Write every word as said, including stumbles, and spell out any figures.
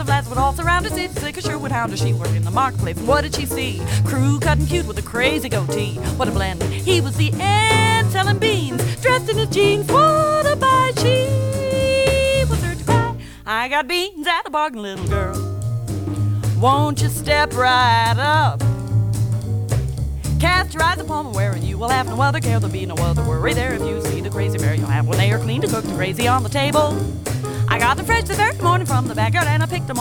lads would all surround her, sit sick, a Sherwood hound, she worked in the marketplace. What did she see? Crew cutting cute with a crazy goatee. What a blend. He was the ant selling beans, dressed in his jeans. What a bite. She was heard to cry, I got beans at the bargain, little girl. Won't you step right up? Cast your eyes upon me where you will have no other care. There'll be no other worry there if you see the crazy bear. You'll have when they are clean to cook the crazy on the table. I got them fresh this early morning from the backyard and I picked them